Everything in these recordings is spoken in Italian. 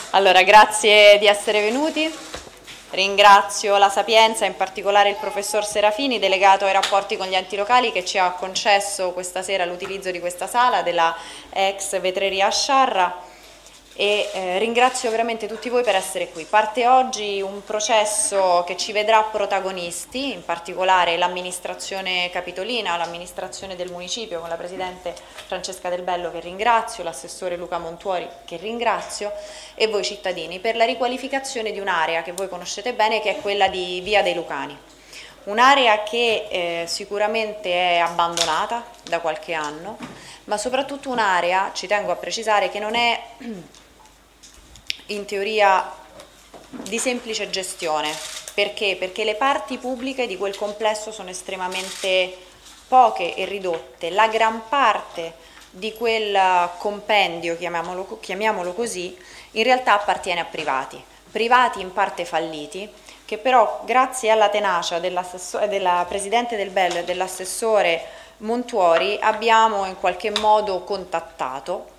Allora, grazie di essere venuti. Ringrazio la Sapienza, in particolare il professor Serafini, delegato ai rapporti con gli enti locali, che ci ha concesso questa sera l'utilizzo di questa sala della ex vetreria a Sciarra, e ringrazio veramente tutti voi per essere qui. Parte oggi un processo che ci vedrà protagonisti, in particolare l'amministrazione capitolina, l'amministrazione del municipio con la presidente Francesca Del Bello, che ringrazio, l'assessore Luca Montuori, che ringrazio, e voi cittadini, per la riqualificazione di un'area che voi conoscete bene, che è quella di Via dei Lucani. Un'area che sicuramente è abbandonata da qualche anno, ma soprattutto un'area, ci tengo a precisare, che non è in teoria di semplice gestione. Perché? Perché le parti pubbliche di quel complesso sono estremamente poche e ridotte. La gran parte di quel compendio, chiamiamolo così, in realtà appartiene a privati in parte falliti, che però grazie alla tenacia della Presidente Del Bello e dell'assessore Montuori abbiamo in qualche modo contattato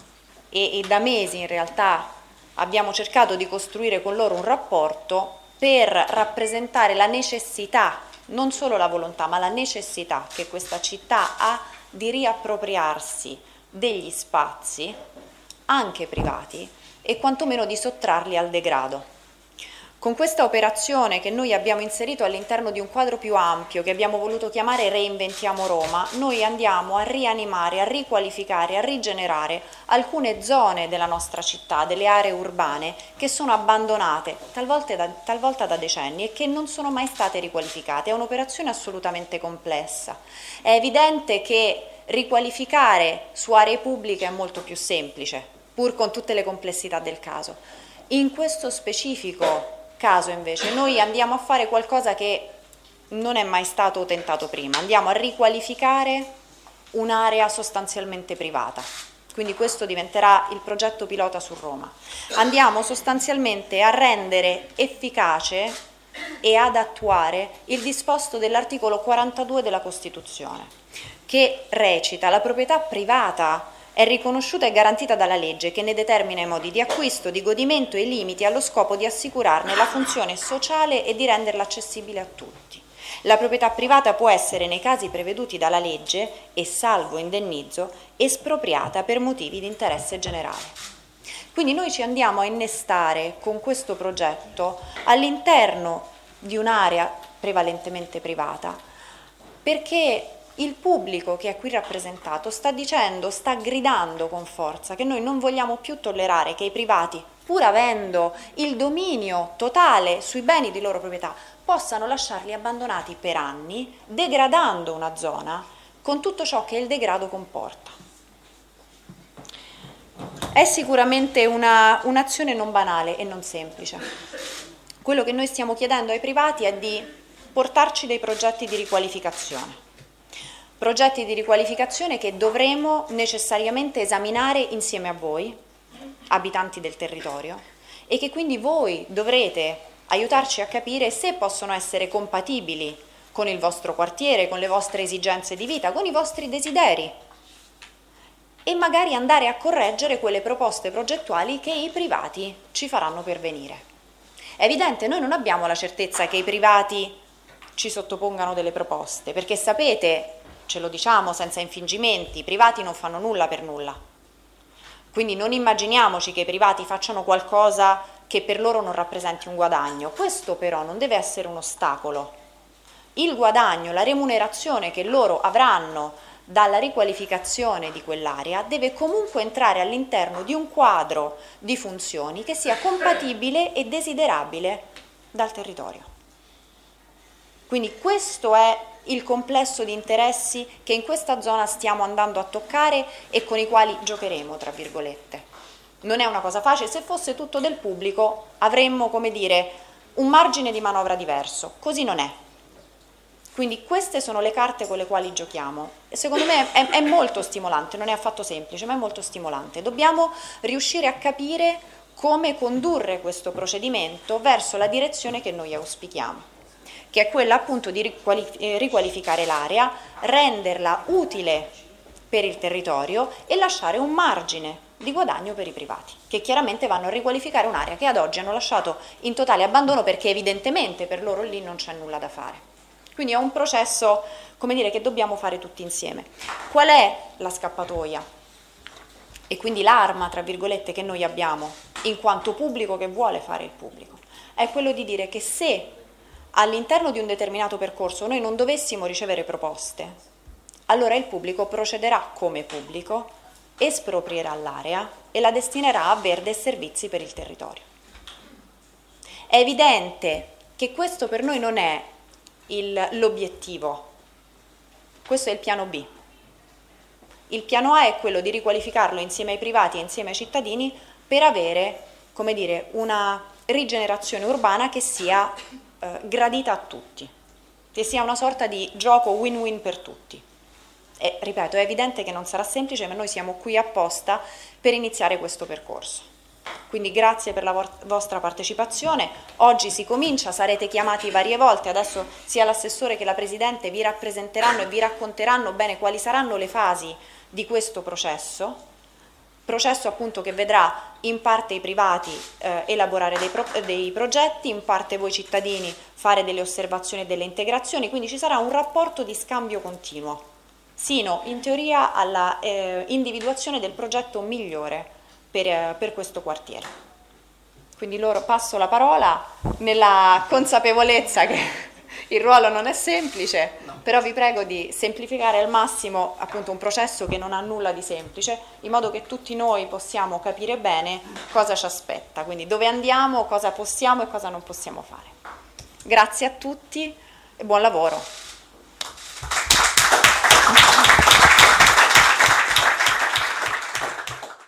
e da mesi in realtà abbiamo cercato di costruire con loro un rapporto per rappresentare la necessità, non solo la volontà, ma la necessità che questa città ha di riappropriarsi degli spazi, anche privati, e quantomeno di sottrarli al degrado. Con questa operazione che noi abbiamo inserito all'interno di un quadro più ampio, che abbiamo voluto chiamare Reinventiamo Roma, noi andiamo a rianimare, a riqualificare, a rigenerare alcune zone della nostra città, delle aree urbane, che sono abbandonate talvolta da decenni e che non sono mai state riqualificate. È un'operazione assolutamente complessa. È evidente che riqualificare su aree pubbliche è molto più semplice, pur con tutte le complessità del caso. In questo specifico caso invece noi andiamo a fare qualcosa che non è mai stato tentato prima, andiamo a riqualificare un'area sostanzialmente privata, quindi questo diventerà il progetto pilota su Roma. Andiamo sostanzialmente a rendere efficace e ad attuare il disposto dell'articolo 42 della Costituzione, che recita: la proprietà privata è riconosciuta e garantita dalla legge, che ne determina i modi di acquisto, di godimento e i limiti allo scopo di assicurarne la funzione sociale e di renderla accessibile a tutti. La proprietà privata può essere, nei casi preveduti dalla legge e salvo indennizzo, espropriata per motivi di interesse generale. Quindi noi ci andiamo a innestare con questo progetto all'interno di un'area prevalentemente privata, perché il pubblico che è qui rappresentato sta gridando con forza che noi non vogliamo più tollerare che i privati, pur avendo il dominio totale sui beni di loro proprietà, possano lasciarli abbandonati per anni, degradando una zona con tutto ciò che il degrado comporta. È sicuramente un'azione non banale e non semplice. Quello che noi stiamo chiedendo ai privati è di portarci dei progetti di riqualificazione. Progetti di riqualificazione che dovremo necessariamente esaminare insieme a voi, abitanti del territorio, e che quindi voi dovrete aiutarci a capire se possono essere compatibili con il vostro quartiere, con le vostre esigenze di vita, con i vostri desideri, e magari andare a correggere quelle proposte progettuali che i privati ci faranno pervenire. È evidente, noi non abbiamo la certezza che i privati ci sottopongano delle proposte, perché sapete, ce lo diciamo senza infingimenti, i privati non fanno nulla per nulla. Quindi non immaginiamoci che i privati facciano qualcosa che per loro non rappresenti un guadagno. Questo però non deve essere un ostacolo. Il guadagno, la remunerazione che loro avranno dalla riqualificazione di quell'area deve comunque entrare all'interno di un quadro di funzioni che sia compatibile e desiderabile dal territorio. Quindi questo è il complesso di interessi che in questa zona stiamo andando a toccare e con i quali giocheremo, tra virgolette. Non è una cosa facile, se fosse tutto del pubblico avremmo, come dire, un margine di manovra diverso, così non è. Quindi queste sono le carte con le quali giochiamo e secondo me è molto stimolante, non è affatto semplice, ma è molto stimolante. Dobbiamo riuscire a capire come condurre questo procedimento verso la direzione che noi auspichiamo, che è quella appunto di riqualificare l'area, renderla utile per il territorio e lasciare un margine di guadagno per i privati, che chiaramente vanno a riqualificare un'area che ad oggi hanno lasciato in totale abbandono perché evidentemente per loro lì non c'è nulla da fare. Quindi è un processo, come dire, che dobbiamo fare tutti insieme. Qual è la scappatoia? E quindi l'arma, tra virgolette, che noi abbiamo in quanto pubblico che vuole fare il pubblico? È quello di dire che se all'interno di un determinato percorso noi non dovessimo ricevere proposte, allora il pubblico procederà come pubblico, esproprierà l'area e la destinerà a verde e servizi per il territorio. È evidente che questo per noi non è l'obiettivo, questo è il piano B. Il piano A è quello di riqualificarlo insieme ai privati e insieme ai cittadini per avere, come dire, una rigenerazione urbana che sia gradita a tutti, che sia una sorta di gioco win-win per tutti. E ripeto, è evidente che non sarà semplice, ma noi siamo qui apposta per iniziare questo percorso. Quindi grazie per la vostra partecipazione. Oggi si comincia, sarete chiamati varie volte, adesso sia l'assessore che la Presidente vi rappresenteranno e vi racconteranno bene quali saranno le fasi di questo processo appunto che vedrà in parte i privati elaborare dei progetti, in parte voi cittadini fare delle osservazioni e delle integrazioni, quindi ci sarà un rapporto di scambio continuo, sino in teoria alla individuazione del progetto migliore per questo quartiere. Quindi loro passo la parola nella consapevolezza che il ruolo non è semplice, però vi prego di semplificare al massimo appunto un processo che non ha nulla di semplice, in modo che tutti noi possiamo capire bene cosa ci aspetta, quindi dove andiamo, cosa possiamo e cosa non possiamo fare. Grazie a tutti e buon lavoro.